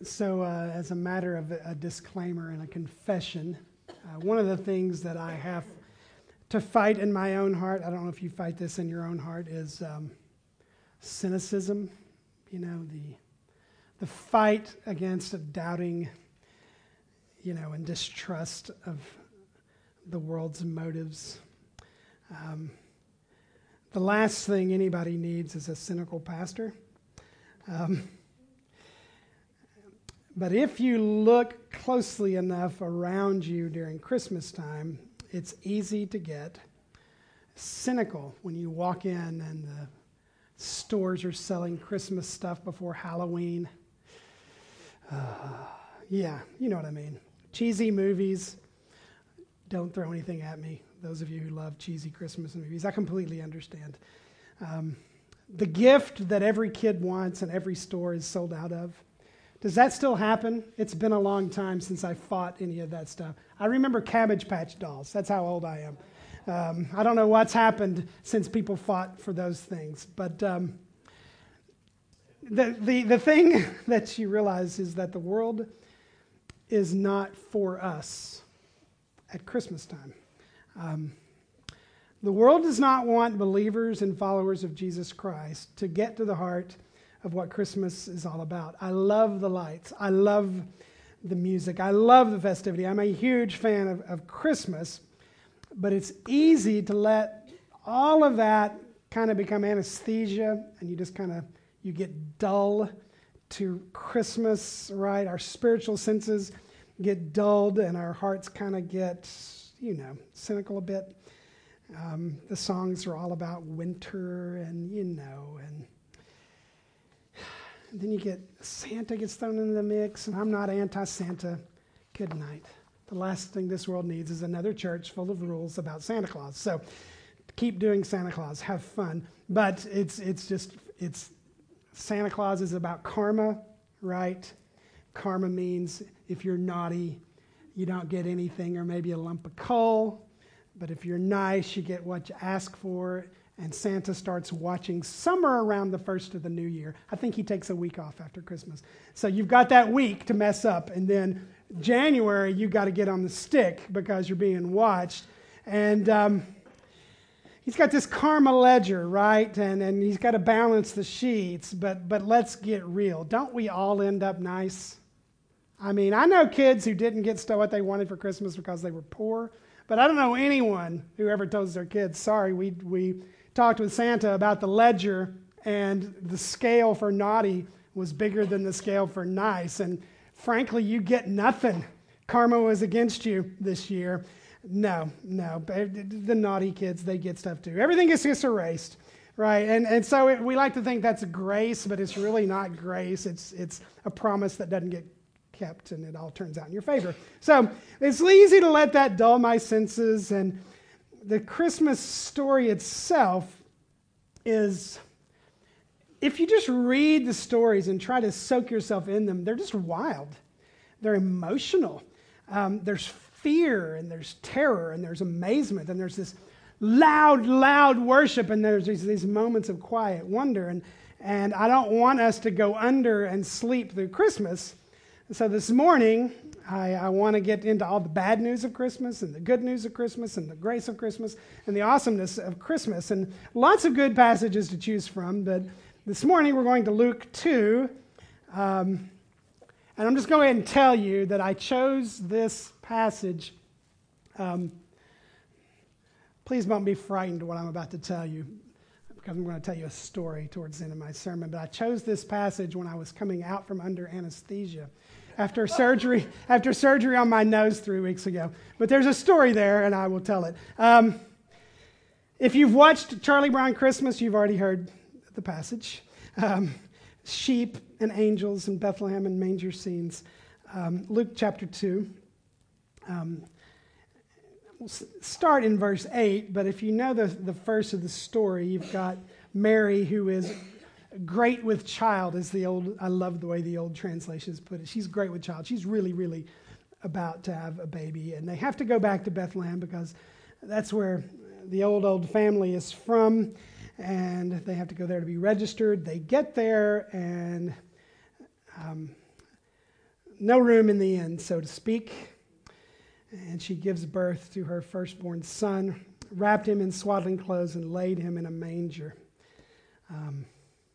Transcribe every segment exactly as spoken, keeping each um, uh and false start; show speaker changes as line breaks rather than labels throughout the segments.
So uh, as a matter of a, a disclaimer and a confession, uh, one of the things that I have to fight in my own heart, I don't know if you fight this in your own heart, is um, cynicism. You know, the the fight against doubting, you know, and distrust of the world's motives. Um, the last thing anybody needs is a cynical pastor. Um, But if you look closely enough around you during Christmas time, it's easy to get cynical when you walk in and the stores are selling Christmas stuff before Halloween. Uh, yeah, you know what I mean. Cheesy movies. Don't throw anything at me. Those of you who love cheesy Christmas movies, I completely understand. Um, the gift that every kid wants and every store is sold out of. Does that still happen? It's been a long time since I fought any of that stuff. I remember Cabbage Patch dolls. That's how old I am. Um, I don't know what's happened since people fought for those things. But um, the, the, the thing that you realize is that the world is not for us at Christmas time. Um, the world does not want believers and followers of Jesus Christ to get to the heart of what Christmas is all about. I love the lights. I love the music. I love the festivity. I'm a huge fan of, of Christmas, but it's easy to let all of that kind of become anesthesia, and you just kind of, you get dull to Christmas, right? Our spiritual senses get dulled, and our hearts kind of get, you know, cynical a bit. Um, the songs are all about winter, and, you know, and then you get Santa gets thrown into the mix, and I'm not anti-Santa. Good night. The last thing this world needs is another church full of rules about Santa Claus. So keep doing Santa Claus. Have fun. But it's it's just, it's Santa Claus is about karma, right? Karma means if you're naughty, you don't get anything or maybe a lump of coal. But if you're nice, you get what you ask for. And Santa starts watching somewhere around the first of the new year. I think he takes a week off after Christmas. So you've got that week to mess up. And then January, you got to get on the stick because you're being watched. And um, he's got this karma ledger, right? And, and he's got to balance the sheets. But, but let's get real. Don't we all end up nice? I mean, I know kids who didn't get what they wanted for Christmas because they were poor. But I don't know anyone who ever tells their kids, sorry, we we... talked with Santa about the ledger, and the scale for naughty was bigger than the scale for nice. And frankly, you get nothing. Karma was against you this year. No, no. The naughty kids, they get stuff too. Everything is just erased, right? And and so it, we like to think that's grace, but it's really not grace. It's it's a promise that doesn't get kept, and it all turns out in your favor. So it's easy to let that dull my senses. And the Christmas story itself is, if you just read the stories and try to soak yourself in them, they're just wild. They're emotional. Um, there's fear, and there's terror, and there's amazement, and there's this loud, loud worship, and there's these, these moments of quiet wonder. And, and I don't want us to go under and sleep through Christmas. So this morning, I, I want to get into all the bad news of Christmas and the good news of Christmas and the grace of Christmas and the awesomeness of Christmas. And lots of good passages to choose from. But this morning we're going to Luke two. Um, and I'm just going to go ahead and tell you that I chose this passage. Um, please don't be frightened what I'm about to tell you, because I'm going to tell you a story towards the end of my sermon. But I chose this passage when I was coming out from under anesthesia. After surgery, after surgery on my nose three weeks ago. But there's a story there, and I will tell it. Um, if you've watched Charlie Brown Christmas, you've already heard the passage. Um, sheep and angels and Bethlehem and manger scenes. Um, Luke chapter two. Um, we'll start in verse eight, but if you know the, the first of the story, you've got Mary, who is great with child, is the old, I love the way the old translations put it. She's great with child. She's really, really about to have a baby. And they have to go back to Bethlehem because that's where the old, old family is from. And they have to go there to be registered. They get there, and um, no room in the inn, so to speak. And she gives birth to her firstborn son, wrapped him in swaddling clothes, and laid him in a manger. Um,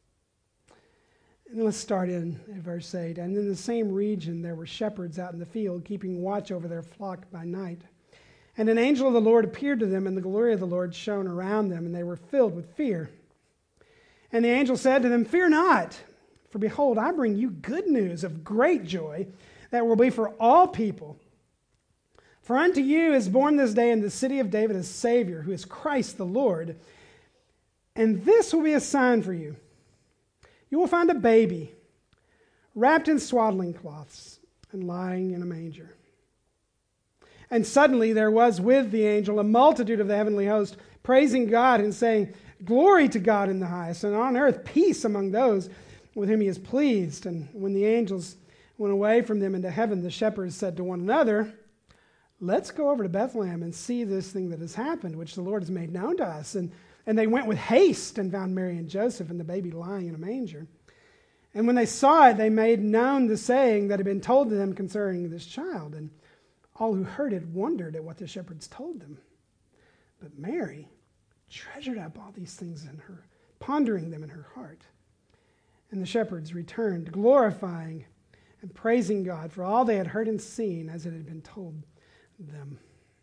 and let's start in at verse eight. And in the same region there were shepherds out in the field, keeping watch over their flock by night. And an angel of the Lord appeared to them, and the glory of the Lord shone around them, and they were filled with fear. And the angel said to them, "Fear not, for behold, I bring you good news of great joy that will be for all people. For unto you is born this day in the city of David a Savior, who is Christ the Lord. And this will be a sign for you. You will find a baby wrapped in swaddling cloths and lying in a manger." And suddenly there was with the angel a multitude of the heavenly host, praising God and saying, "Glory to God in the highest, and on earth peace among those with whom he is pleased." And when the angels went away from them into heaven, the shepherds said to one another, "Let's go over to Bethlehem and see this thing that has happened, which the Lord has made known to us." And, and they went with haste and found Mary and Joseph and the baby lying in a manger. And when they saw it, they made known the saying that had been told to them concerning this child. And all who heard it wondered at what the shepherds told them. But Mary treasured up all these things in her, pondering them in her heart. And the shepherds returned, glorifying and praising God for all they had heard and seen as it had been told them.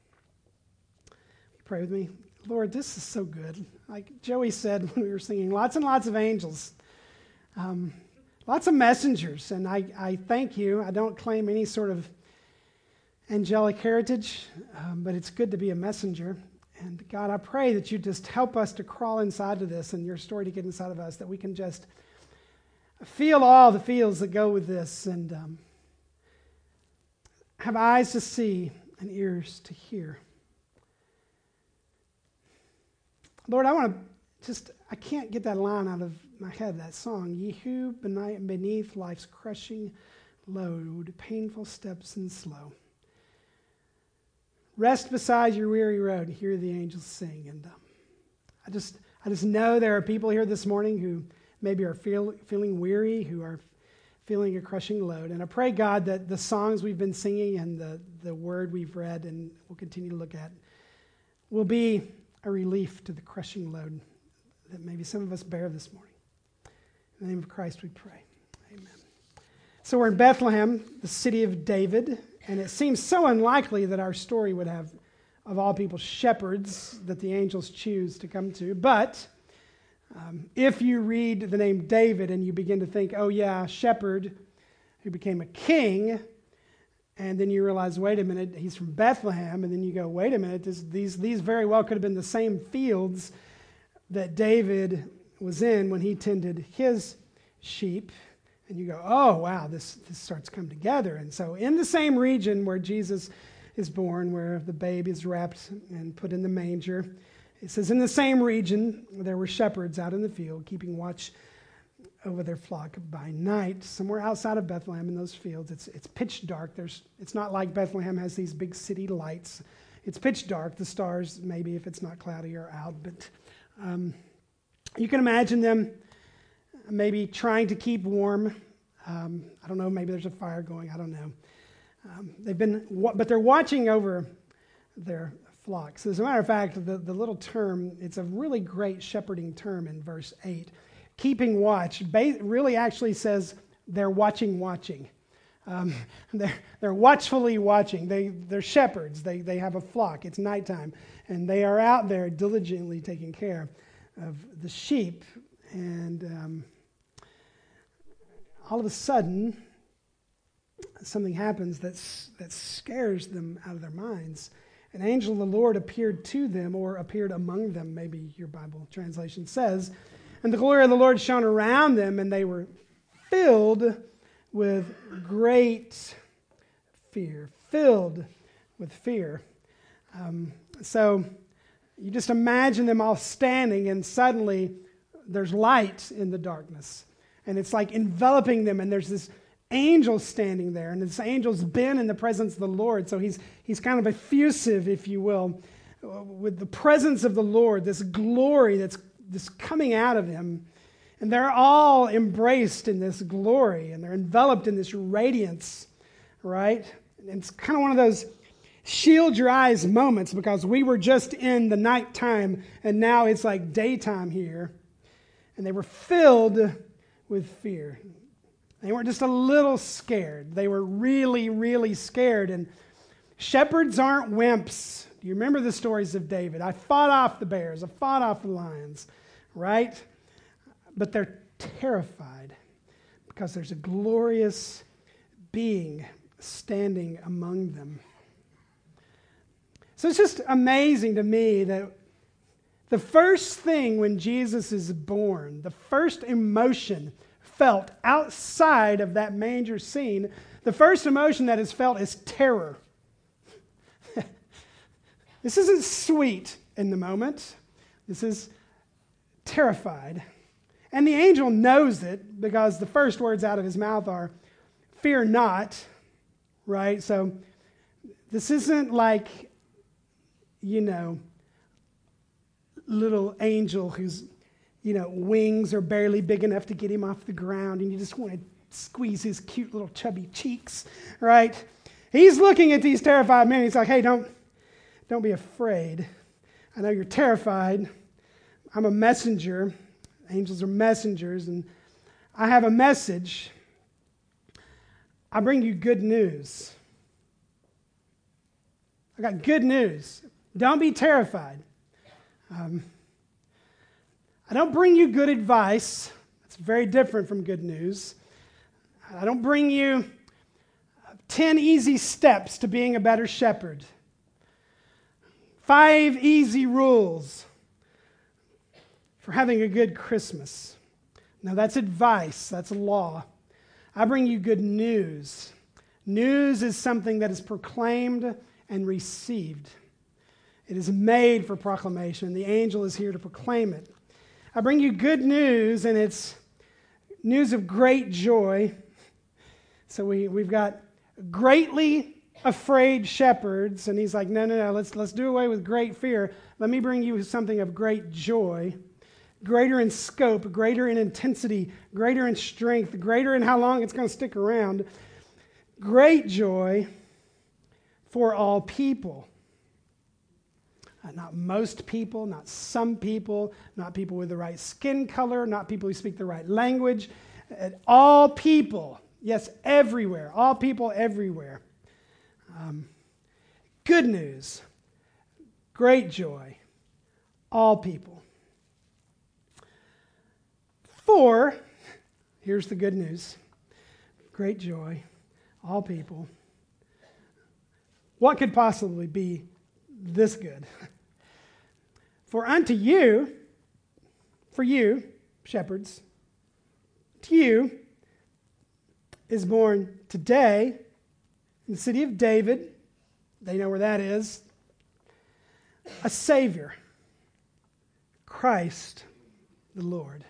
Pray with me. Lord, this is so good. Like Joey said when we were singing, lots and lots of angels, um, lots of messengers. And I, I thank you. I don't claim any sort of angelic heritage, um, but it's good to be a messenger. And God, I pray that you just help us to crawl inside of this and your story to get inside of us, that we can just feel all the feels that go with this and um, have eyes to see and ears to hear. Lord, I want to just, I can't get that line out of my head, that song. Ye who beneath life's crushing load, painful steps and slow, rest beside your weary road, hear the angels sing. And um, I just I just know there are people here this morning who maybe are feel, feeling weary, who are feeling a crushing load. And I pray, God, that the songs we've been singing and the, the word we've read and we'll continue to look at will be a relief to the crushing load that maybe some of us bear this morning. In the name of Christ we pray. Amen. So we're in Bethlehem, the city of David. And it seems so unlikely that our story would have, of all people, shepherds that the angels choose to come to. But um, if you read the name David and you begin to think, oh yeah, shepherd who became a king, and then you realize, wait a minute, he's from Bethlehem, and then you go, wait a minute, this, these, these very well could have been the same fields that David was in when he tended his sheep. And you go, oh, wow, this, this starts to come together. And so in the same region where Jesus is born, where the babe is wrapped and put in the manger, it says, in the same region there were shepherds out in the field, keeping watch over their flock by night. Somewhere outside of Bethlehem in those fields, it's it's pitch dark. There's It's not like Bethlehem has these big city lights. It's pitch dark. The stars, maybe if it's not cloudy, are out. But um, you can imagine them maybe trying to keep warm. Um, I don't know, maybe there's a fire going, I don't know. Um, they've been, but they're watching over their flocks. As a matter of fact, the, the little term, it's a really great shepherding term in verse eight. Keeping watch ba- really actually says they're watching, watching. Um, they're, they're watchfully watching. They, they're shepherds. They, they have a flock. It's nighttime. And they are out there diligently taking care of the sheep. And um, all of a sudden, something happens that's, that scares them out of their minds. An angel of the Lord appeared to them, or appeared among them, maybe your Bible translation says, and the glory of the Lord shone around them, and they were filled with great fear. Filled with fear. Um, so you just imagine them all standing, and suddenly there's light in the darkness. And it's like enveloping them, and there's this angel standing there, and this angel's been in the presence of the Lord, so he's he's kind of effusive, if you will, with the presence of the Lord, this glory that's this coming out of him. And they're all embraced in this glory, and they're enveloped in this radiance right? And it's kind of one of those shield your eyes moments because we were just in the nighttime and now it's like daytime here. And they were filled with fear. They weren't just a little scared. They were really, really scared. And shepherds aren't wimps. Do you remember the stories of David? I fought off the bears. I fought off the lions, right? But they're terrified because there's a glorious being standing among them. So it's just amazing to me that the first thing when Jesus is born, the first emotion felt outside of that manger scene, the first emotion that is felt is terror. This isn't sweet in the moment. This is terrified. And the angel knows it because the first words out of his mouth are, "Fear not," right? So this isn't like, you know, little angel whose, you know, wings are barely big enough to get him off the ground and you just want to squeeze his cute little chubby cheeks, right? He's looking at these terrified men. He's like, "Hey, don't, don't be afraid. I know you're terrified. I'm a messenger. Angels are messengers, and I have a message. I bring you good news. I got good news. Don't be terrified. Um, I don't bring you good advice. It's very different from good news. I don't bring you ten easy steps to being a better shepherd. Five easy rules for having a good Christmas. Now that's advice. That's law. I bring you good news. News is something that is proclaimed and received. It is made for proclamation. The angel is here to proclaim it. I bring you good news, and it's news of great joy. So we, we've got greatly afraid shepherds, and he's like, no, no, no, let's, let's do away with great fear. Let me bring you something of great joy, greater in scope, greater in intensity, greater in strength, greater in how long it's going to stick around. Great joy for all people. Uh, not most people, not some people, not people with the right skin color, not people who speak the right language. Uh, all people, yes, everywhere, all people everywhere. Um, good news, great joy, all people. For, here's the good news, great joy, all people. What could possibly be this good? For unto you, for you, shepherds, to you is born today in the city of David, they know where that is, a Savior, Christ the Lord.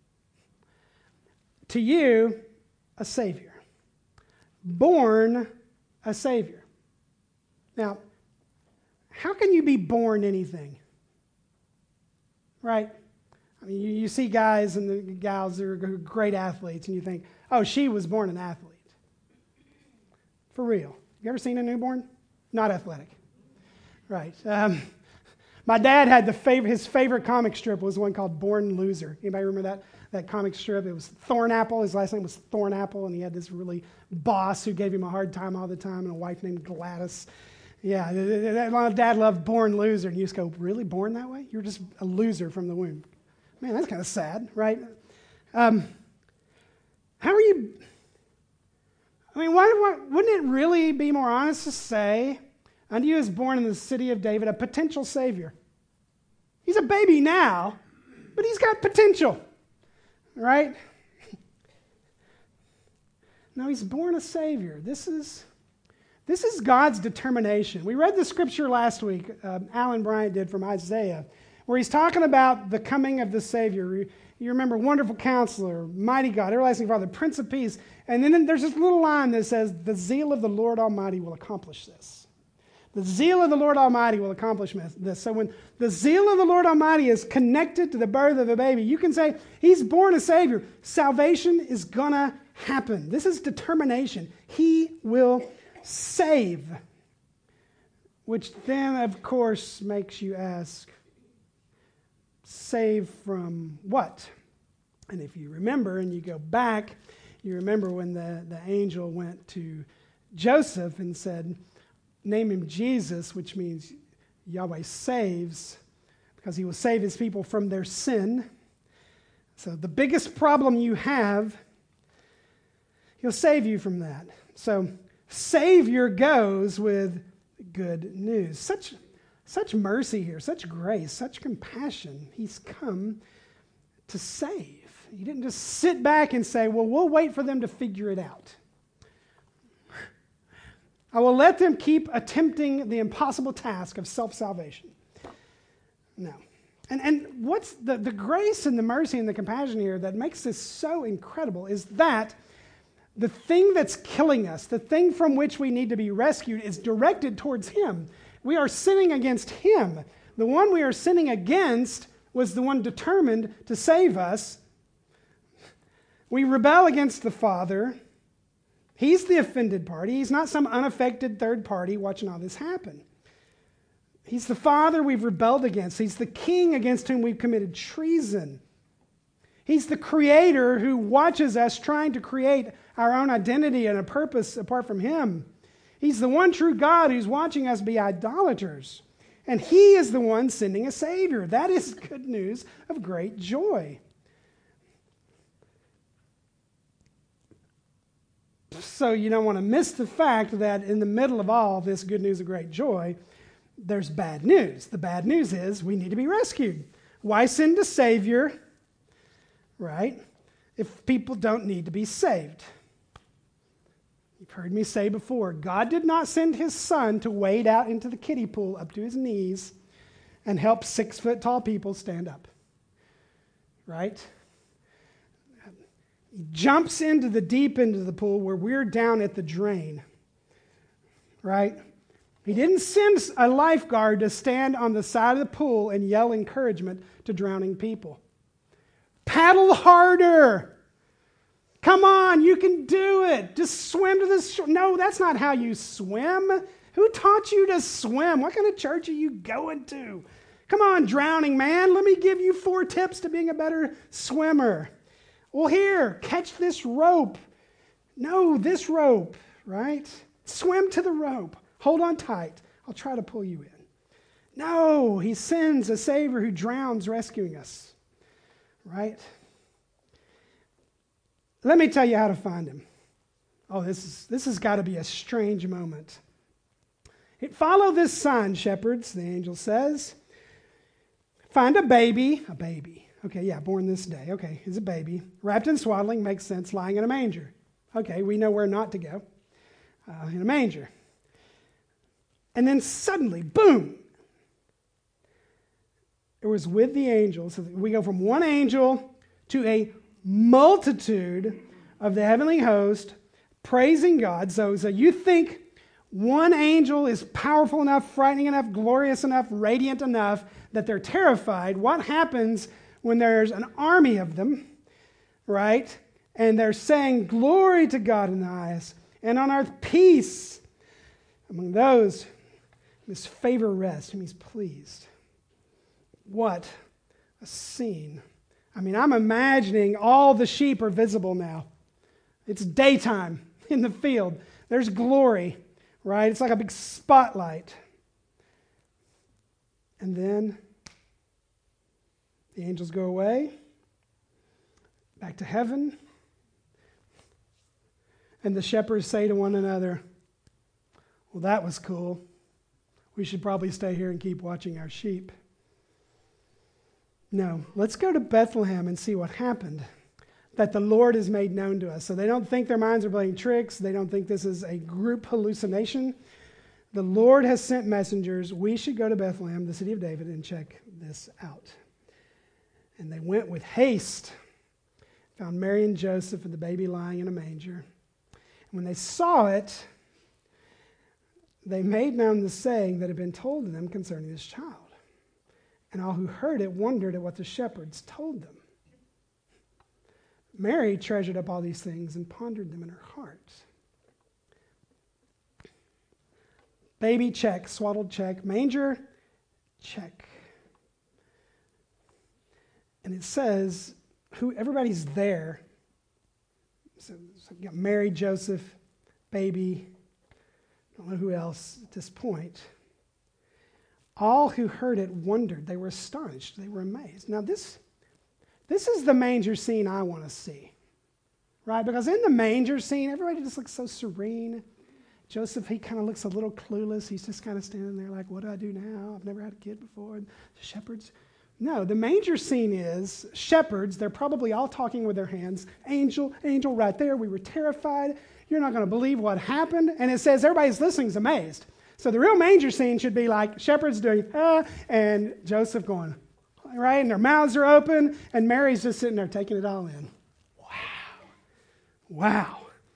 To you, a Savior. Born a Savior. Now, how can you be born anything? Right? I mean, you, you see guys and the gals that are great athletes, and you think, oh, she was born an athlete. For real. You ever seen a newborn? Not athletic. Right. Um, my dad had the favorite, his favorite comic strip was one called Born Loser. Anybody remember that? That comic strip? It was Thornapple. His last name was Thornapple, and he had this really boss who gave him a hard time all the time, and a wife named Gladys. Yeah, my dad loved Born Loser, and you just go, really, born that way? You're just a loser from the womb. Man, that's kind of sad, right? Um, how are you... I mean, why, why, wouldn't it really be more honest to say, unto you is born in the city of David a potential Savior? He's a baby now, but he's got potential, right? No, he's born a Savior. This is... This is God's determination. We read the scripture last week, uh, Alan Bryant did from Isaiah, where he's talking about the coming of the Savior. You, you remember, Wonderful Counselor, Mighty God, Everlasting Father, Prince of Peace. And then there's this little line that says, the zeal of the Lord Almighty will accomplish this. The zeal of the Lord Almighty will accomplish this. So when the zeal of the Lord Almighty is connected to the birth of a baby, you can say, he's born a Savior. Salvation is going to happen. This is determination. He will save, which then, of course, makes you ask, save from what? And if you remember and you go back, you remember when the, the angel went to Joseph and said, name him Jesus, which means Yahweh saves, because he will save his people from their sin. So the biggest problem you have, he'll save you from that. So Savior goes with good news. Such, such mercy here, such grace, such compassion. He's come to save. He didn't just sit back and say, well, we'll wait for them to figure it out. I will let them keep attempting the impossible task of self-salvation. No. And, and what's the, the grace and the mercy and the compassion here that makes this so incredible is that the thing that's killing us, the thing from which we need to be rescued, is directed towards him. We are sinning against him. The one we are sinning against was the one determined to save us. We rebel against the Father. He's the offended party. He's not some unaffected third party watching all this happen. He's the Father we've rebelled against. He's the King against whom we've committed treason. He's the Creator who watches us trying to create our own identity and a purpose apart from him. He's the one true God who's watching us be idolaters. And he is the one sending a Savior. That is good news of great joy. So you don't want to miss the fact that in the middle of all this good news of great joy, there's bad news. The bad news is we need to be rescued. Why send a Savior, right, if people don't need to be saved? You've heard me say before, God did not send his Son to wade out into the kiddie pool up to his knees and help six-foot-tall people stand up, right? He jumps into the deep end of the pool where we're down at the drain, right? He didn't send a lifeguard to stand on the side of the pool and yell encouragement to drowning people. Paddle harder. Come on, you can do it. Just swim to the shore. No, that's not how you swim. Who taught you to swim? What kind of church are you going to? Come on, drowning man. Let me give you four tips to being a better swimmer. Well, here, catch this rope. No, this rope, right? Swim to the rope. Hold on tight. I'll try to pull you in. No, he sends a Savior who drowns, rescuing us, right? Let me tell you how to find him. Oh, this is this has got to be a strange moment. Follow this sign, shepherds, the angel says. Find a baby, a baby. Okay, yeah, born this day. Okay, he's a baby. Wrapped in swaddling, makes sense, lying in a manger. Okay, we know where not to go. Uh, in a manger. And then suddenly, boom, it was with the angels. So we go from one angel to a multitude of the heavenly host praising God. So, so you think one angel is powerful enough, frightening enough, glorious enough, radiant enough that they're terrified. What happens when there's an army of them, right? And they're saying, glory to God in the highest, and on earth peace among those whose favor rests, whom he's pleased. What a scene. I mean, I'm imagining all the sheep are visible now. It's daytime in the field. There's glory, right? It's like a big spotlight. And then the angels go away, back to heaven. And the shepherds say to one another, well, that was cool. We should probably stay here and keep watching our sheep. No, let's go to Bethlehem and see what happened, that the Lord is made known to us. So they don't think their minds are playing tricks. They don't think this is a group hallucination. The Lord has sent messengers. We should go to Bethlehem, the city of David, and check this out. And they went with haste, found Mary and Joseph and the baby lying in a manger. And when they saw it, they made known the saying that had been told to them concerning this child. And all who heard it wondered at what the shepherds told them. Mary treasured up all these things and pondered them in her heart. Baby, check. Swaddled, check. Manger, check. And it says, who everybody's there. So, so you got Mary, Joseph, baby, I don't know who else at this point. All who heard it wondered. They were astonished. They were amazed. Now this, this is the manger scene I want to see, right? Because in the manger scene, everybody just looks so serene. Joseph, he kind of looks a little clueless. He's just kind of standing there like, what do I do now? I've never had a kid before. And the shepherds. No, the manger scene is shepherds. They're probably all talking with their hands. Angel, angel right there. We were terrified. You're not going to believe what happened. And it says everybody's listening is amazed. So the real manger scene should be like shepherds doing, ah, and Joseph going, right? And their mouths are open, and Mary's just sitting there taking it all in. Wow. Wow.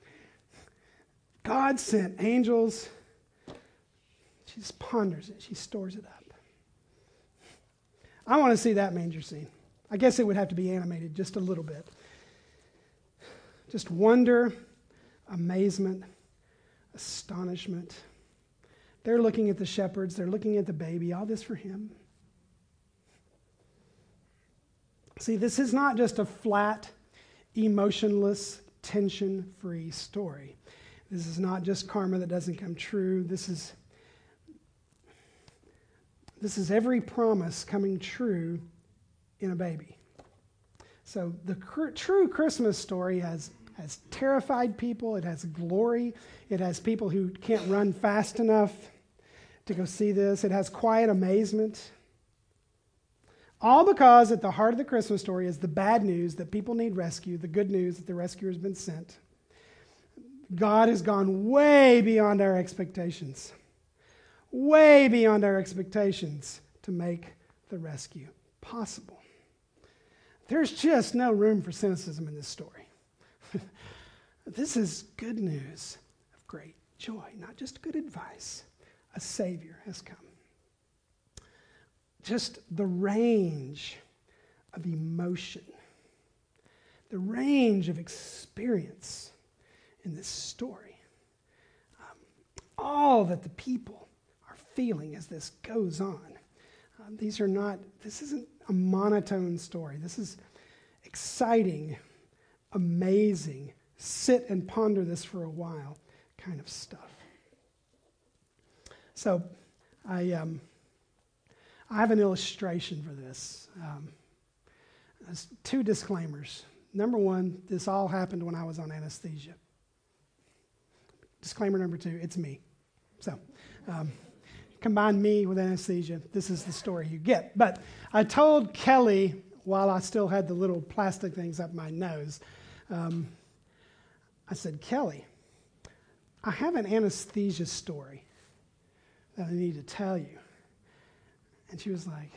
God sent angels. She just ponders it. She stores it up. I want to see that manger scene. I guess it would have to be animated just a little bit. Just wonder, amazement, astonishment. They're looking at the shepherds. They're looking at the baby. All this for him. See, this is not just a flat, emotionless, tension-free story. This is not just karma that doesn't come true. This is, this is every promise coming true in a baby. So the cr- true Christmas story has, has terrified people. It has glory. It has people who can't run fast enough to go see this. It has quiet amazement. All because at the heart of the Christmas story is the bad news that people need rescue, the good news that the rescuer has been sent. God has gone way beyond our expectations, way beyond our expectations to make the rescue possible. There's just no room for cynicism in this story. This is good news of great joy, not just good advice. A Savior has come. Just the range of emotion, the range of experience in this story, um, all that the people are feeling as this goes on. Um, these are not, this isn't a monotone story. This is exciting, amazing, sit and ponder this for a while kind of stuff. So I um, I have an illustration for this. Um, there's two disclaimers. Number one, this all happened when I was on anesthesia. Disclaimer number two, it's me. So um, combine me with anesthesia, this is the story you get. But I told Kelly, while I still had the little plastic things up my nose, um, I said, Kelly, I have an anesthesia story that I need to tell you. And she was like,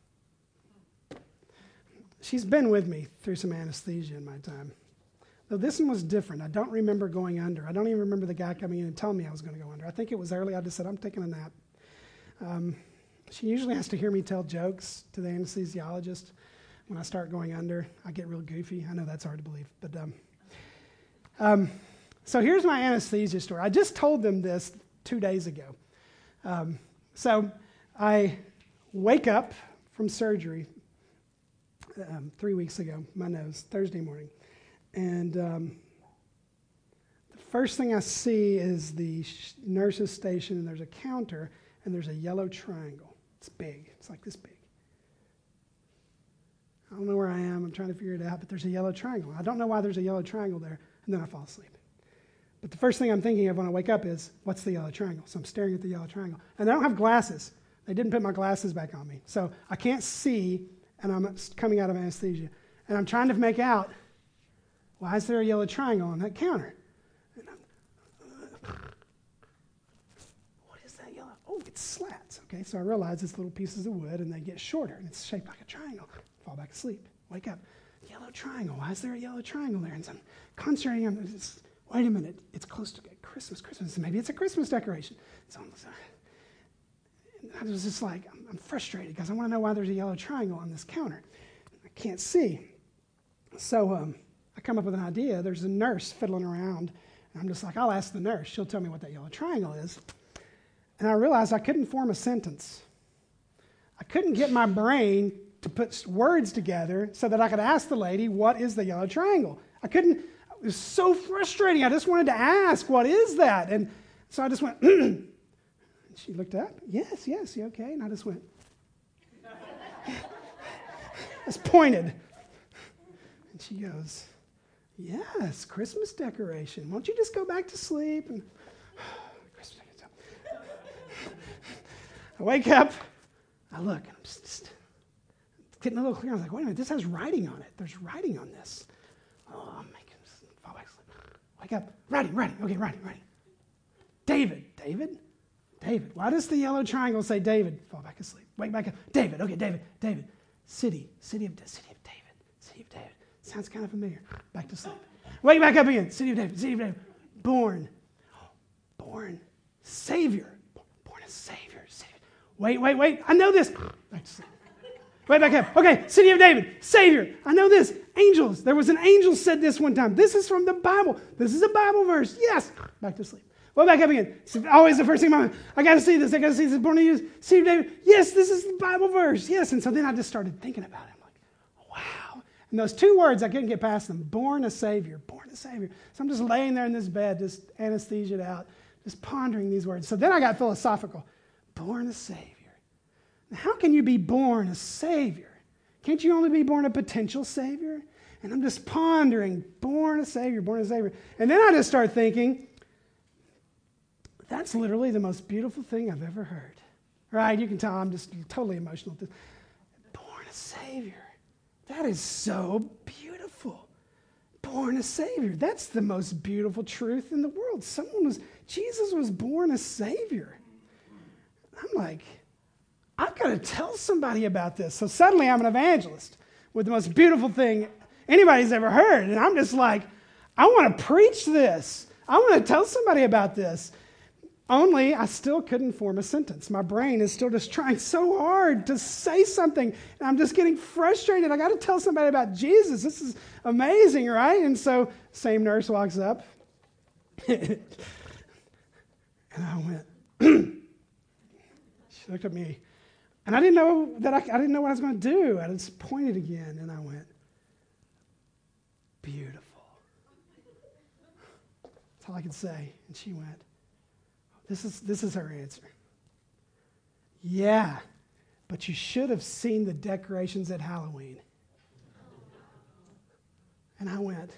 she's been with me through some anesthesia in my time. Though this one was different. I don't remember going under. I don't even remember the guy coming in and telling me I was going to go under. I think it was early. I just said, I'm taking a nap. Um, she usually has to hear me tell jokes to the anesthesiologist. When I start going under, I get real goofy. I know that's hard to believe. But um, um, so here's my anesthesia story. I just told them this two days ago. Um, so I wake up from surgery um, three weeks ago, my nose, Thursday morning. And um, the first thing I see is the sh- nurse's station, and there's a counter, and there's a yellow triangle. It's big. It's like this big. I don't know where I am. I'm trying to figure it out, but there's a yellow triangle. I don't know why there's a yellow triangle there, and then I fall asleep. But the first thing I'm thinking of when I wake up is, what's the yellow triangle? So I'm staring at the yellow triangle. And I don't have glasses. They didn't put my glasses back on me. So I can't see, and I'm coming out of anesthesia. And I'm trying to make out, why is there a yellow triangle on that counter? And I'm, uh, what is that yellow? Oh, it's slats. Okay, so I realize it's little pieces of wood, and they get shorter, and it's shaped like a triangle. Fall back asleep. Wake up. Yellow triangle. Why is there a yellow triangle there? And so I'm concentrating on this. Wait a minute, it's close to Christmas, Christmas. Maybe it's a Christmas decoration. It's on the, I was just like, I'm, I'm frustrated because I want to know why there's a yellow triangle on this counter. I can't see. So um, I come up with an idea. There's a nurse fiddling around. And I'm just like, I'll ask the nurse. She'll tell me what that yellow triangle is. And I realized I couldn't form a sentence. I couldn't get my brain to put words together so that I could ask the lady, what is the yellow triangle? I couldn't, it was so frustrating. I just wanted to ask, what is that? And so I just went, and she looked up, yes, yes, you okay? And I just went, just pointed. And she goes, yes, Christmas decoration. Won't you just go back to sleep? And Christmas decoration. I wake up, I look, and I'm just, just getting a little clear. I was like, wait a minute, this has writing on it. There's writing on this. Oh, I'm making fall back asleep. Wake up, writing, writing. Okay, writing, writing. David, David, David. Why does the yellow triangle say David? Fall back asleep. Wake back up. David, okay, David, David. City, city of, city of David, city of David. Sounds kind of familiar. Back to sleep. Wake back up again. City of David, city of David. Born, born, Savior, born a Savior. Savior. Wait, wait, wait. I know this. Back to sleep. Wait back up. Okay, city of David, Savior. I know this. Angels. There was an angel said this one time. This is from the Bible. This is a Bible verse. Yes. Back to sleep. Well, back up again. It's always the first thing in my mind. I got to see this. I got to see this. Born to use. City of David. Yes, this is the Bible verse. Yes. And so then I just started thinking about it. I'm like, wow. And those two words, I couldn't get past them. Born a Savior. Born a Savior. So I'm just laying there in this bed, just anesthesiaed out, just pondering these words. So then I got philosophical. Born a Savior. Now, how can you be born a Savior? Can't you only be born a potential Savior? And I'm just pondering, born a Savior, born a Savior. And then I just start thinking, that's literally the most beautiful thing I've ever heard. Right? You can tell I'm just totally emotional. Born a Savior. That is so beautiful. Born a Savior. That's the most beautiful truth in the world. Someone was, Jesus was born a Savior. I'm like, I've got to tell somebody about this. So suddenly I'm an evangelist with the most beautiful thing anybody's ever heard. And I'm just like, I want to preach this. I want to tell somebody about this. Only I still couldn't form a sentence. My brain is still just trying so hard to say something. And I'm just getting frustrated. I got to tell somebody about Jesus. This is amazing, right? And so same nurse walks up. And I went, she looked at me. And I didn't know that I, I didn't know what I was going to do. I just pointed again, and I went, beautiful. That's all I could say. And she went, this is this is her answer. Yeah, but you should have seen the decorations at Halloween. And I went,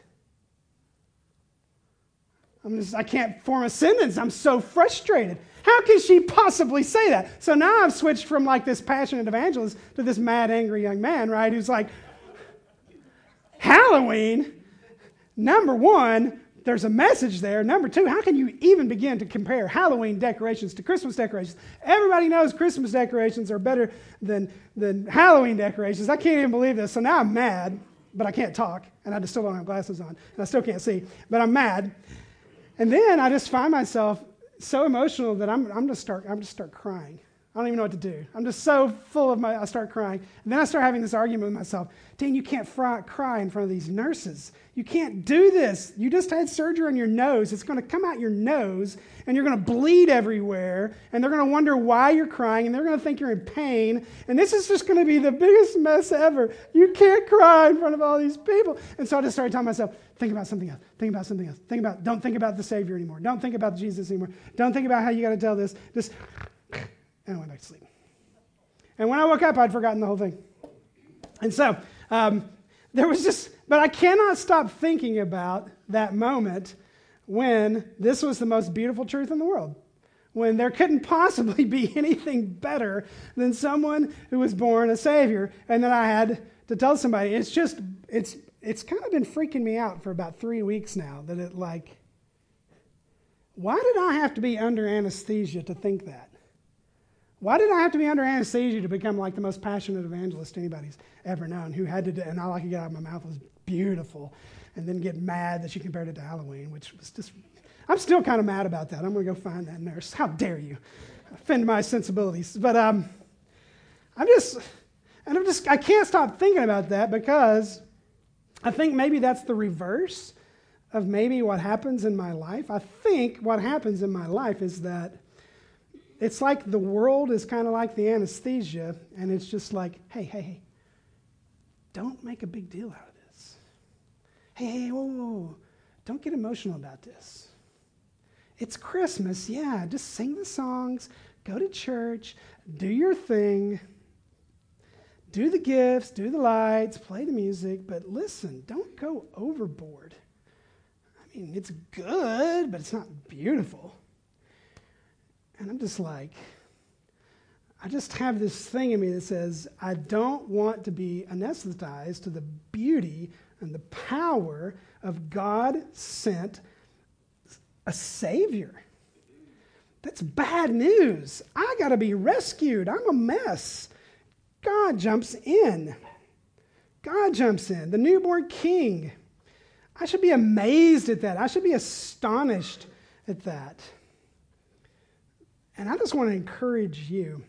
I'm just, I can't form a sentence. I'm so frustrated. How can she possibly say that? So now I've switched from like this passionate evangelist to this mad, angry young man, right? Who's like, Halloween, number one, there's a message there. Number two, how can you even begin to compare Halloween decorations to Christmas decorations? Everybody knows Christmas decorations are better than, than Halloween decorations. I can't even believe this. So now I'm mad, but I can't talk, and I just still don't have glasses on, and I still can't see, but I'm mad. And then I just find myself so emotional that I'm I'm just start I'm just start crying. I don't even know what to do. I'm just so full of my, I start crying. And then I start having this argument with myself. Dang, you can't fry, cry in front of these nurses. You can't do this. You just had surgery on your nose. It's going to come out your nose, and you're going to bleed everywhere, and they're going to wonder why you're crying, and they're going to think you're in pain, and this is just going to be the biggest mess ever. You can't cry in front of all these people. And so I just started telling myself, think about something else. Think about something else. Think about, don't think about the Savior anymore. Don't think about Jesus anymore. Don't think about how you got to tell this. Just... And I went back to sleep. And when I woke up, I'd forgotten the whole thing. And so um, there was just, but I cannot stop thinking about that moment when this was the most beautiful truth in the world. When there couldn't possibly be anything better than someone who was born a Savior, and then I had to tell somebody. It's just, it's it's kind of been freaking me out for about three weeks now that it like, why did I have to be under anesthesia to think that? Why did I have to be under anesthesia to become like the most passionate evangelist anybody's ever known, who had to do, and all I could get out of my mouth was beautiful, and then get mad that she compared it to Halloween, which was just, I'm still kind of mad about that. I'm going to go find that nurse. How dare you offend my sensibilities? But um, I'm just, and I'm just, I can't stop thinking about that because I think maybe that's the reverse of maybe what happens in my life. I think what happens in my life is that it's like the world is kind of like the anesthesia, and it's just like, hey, hey, hey, don't make a big deal out of this. Hey, hey, whoa, whoa, whoa. Don't get emotional about this. It's Christmas, yeah, just sing the songs, go to church, do your thing, do the gifts, do the lights, play the music, but listen, don't go overboard. I mean, it's good, but it's not beautiful. And I'm just like, I just have this thing in me that says, I don't want to be anesthetized to the beauty and the power of God sent a Savior. That's bad news. I got to be rescued. I'm a mess. God jumps in. God jumps in. The newborn king. I should be amazed at that. I should be astonished at that. And I just want to encourage you.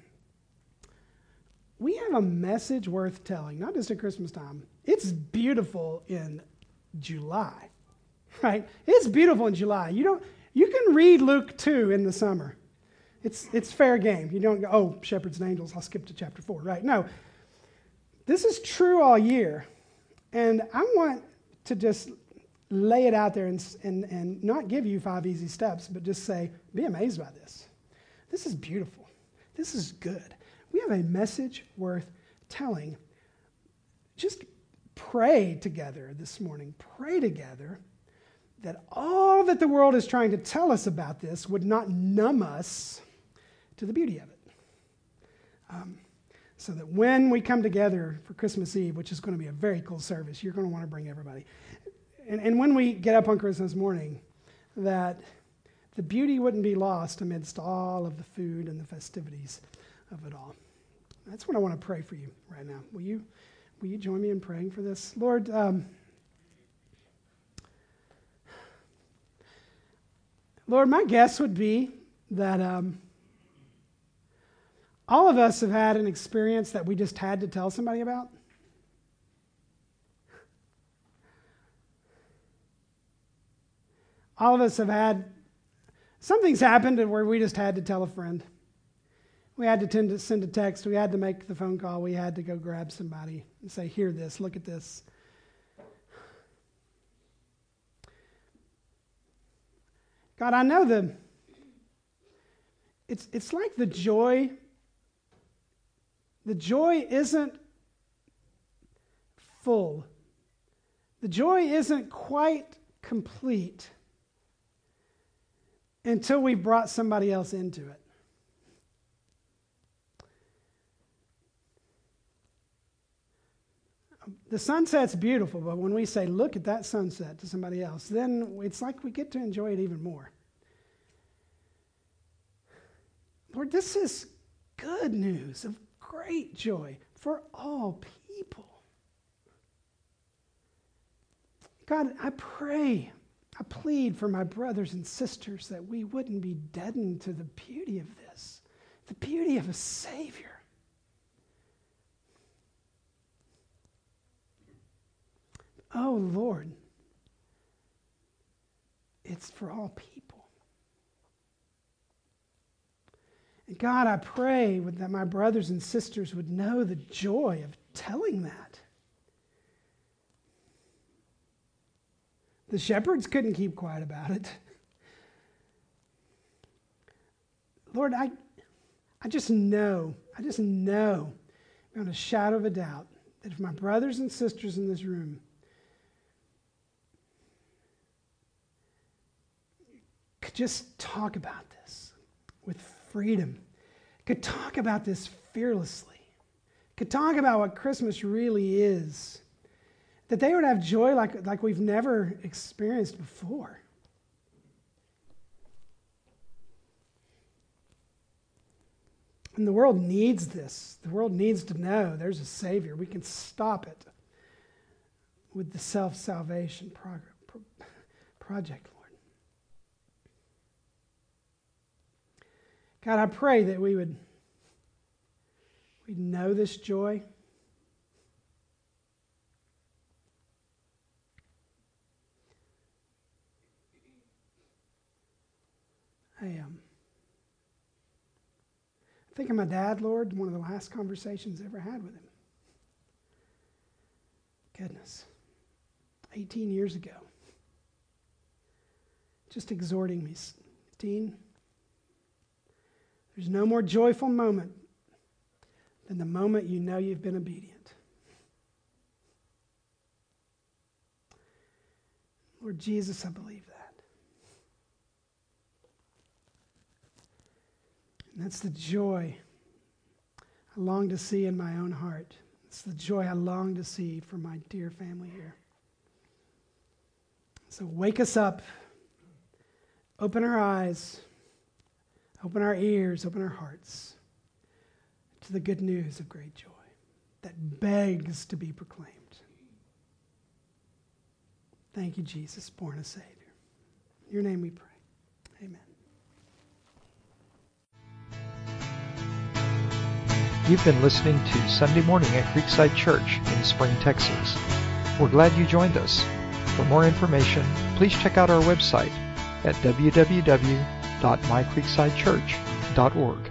We have a message worth telling, not just at Christmas time. It's beautiful in July, right? It's beautiful in July. You don't. You can read Luke two in the summer. It's it's fair game. You don't go, oh, shepherds and angels, I'll skip to chapter four, right? No. This is true all year. And I want to just lay it out there and, and, and not give you five easy steps, but just say, be amazed by this. This is beautiful. This is good. We have a message worth telling. Just pray together this morning. Pray together that all that the world is trying to tell us about this would not numb us to the beauty of it. Um, so that when we come together for Christmas Eve, which is going to be a very cool service, you're going to want to bring everybody. And, and when we get up on Christmas morning, that the beauty wouldn't be lost amidst all of the food and the festivities of it all. That's what I want to pray for you right now. Will you, will you join me in praying for this? Lord, um, Lord, my guess would be that um, all of us have had an experience that we just had to tell somebody about. All of us have had, something's happened where we just had to tell a friend. We had to tend to send a text. We had to make the phone call. We had to go grab somebody and say, hear this, look at this. God, I know the, it's, it's like the joy, the joy isn't full. The joy isn't quite complete until we brought somebody else into it. The sunset's beautiful, but when we say, look at that sunset to somebody else, then it's like we get to enjoy it even more. Lord, this is good news of great joy for all people. God, I pray, I plead for my brothers and sisters that we wouldn't be deadened to the beauty of this, the beauty of a Savior. Oh, Lord, it's for all people. And God, I pray that my brothers and sisters would know the joy of telling that. The shepherds couldn't keep quiet about it. Lord, I, I just know, I just know, beyond a shadow of a doubt, that if my brothers and sisters in this room could just talk about this with freedom, could talk about this fearlessly, could talk about what Christmas really is, that they would have joy like, like we've never experienced before. And the world needs this. The world needs to know there's a Savior. We can stop it with the self-salvation prog- pro- project, Lord. God, I pray that we would we'd know this joy. I am. Um, Think of my dad, Lord, one of the last conversations I ever had with him. Goodness. eighteen years ago. Just exhorting me, Dean, there's no more joyful moment than the moment you know you've been obedient. Lord Jesus, I believe that. And that's the joy I long to see in my own heart. It's the joy I long to see for my dear family here. So wake us up. Open our eyes. Open our ears. Open our hearts to the good news of great joy that begs to be proclaimed. Thank you, Jesus, born a Savior. In your name we pray. Amen.
You've been listening to Sunday Morning at Creekside Church in Spring, Texas. We're glad you joined us. For more information, please check out our website at w w w dot my creekside church dot org.